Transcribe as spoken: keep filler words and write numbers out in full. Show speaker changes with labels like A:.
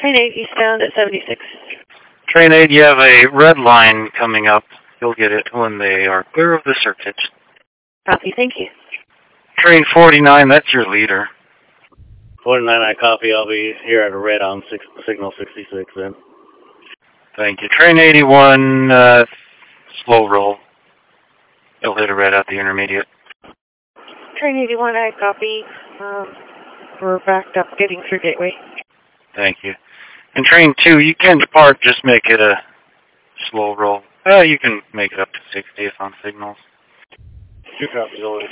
A: Train eight eastbound at seventy-six.
B: Train eight, you have a red line coming up. You'll get it when they are clear of the circuit.
A: Copy, thank you.
B: Train forty-nine, that's your leader.
C: forty-nine, I copy. I'll be here at a red on six, signal sixty-six then.
B: Thank you. Train eighty-one, uh, slow roll. You'll hit a red at the intermediate.
A: Train eighty-one, I copy. Um, we're backed up getting through Gateway.
B: Thank you. And train two, you can depart, just make it a slow roll. Uh, you can make it up to sixty if on signals.
C: Two copies, always.